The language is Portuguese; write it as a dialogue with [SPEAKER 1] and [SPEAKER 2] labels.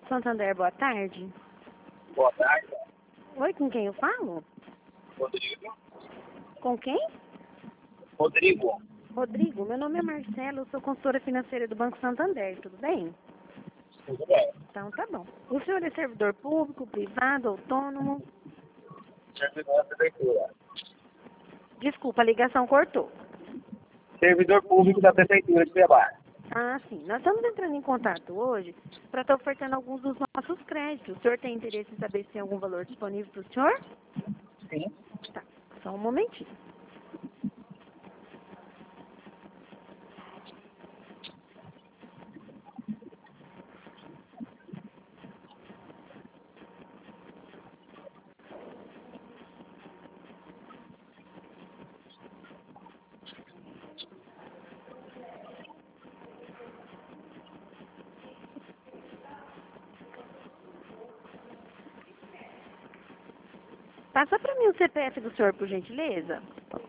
[SPEAKER 1] Santander, boa tarde.
[SPEAKER 2] Boa tarde,
[SPEAKER 1] Oi, com quem eu falo?
[SPEAKER 2] Rodrigo.
[SPEAKER 1] Com quem?
[SPEAKER 2] Rodrigo,
[SPEAKER 1] Rodrigo, meu nome é Marcelo, eu sou consultora financeira do Banco Santander, tudo bem?
[SPEAKER 2] tudo bem?
[SPEAKER 1] Então tá bom. O senhor é servidor público, privado, autônomo?
[SPEAKER 2] Servidor da Prefeitura.
[SPEAKER 1] Desculpa, a ligação cortou.
[SPEAKER 2] Servidor público da Prefeitura de Cuiabá.
[SPEAKER 1] Ah, sim. Nós estamos entrando em contato hoje para estar ofertando alguns dos nossos créditos. O senhor tem interesse em saber se tem algum valor disponível para o senhor?
[SPEAKER 2] Sim.
[SPEAKER 1] Tá, só um momentinho. Passa para mim o CPF do senhor, por gentileza.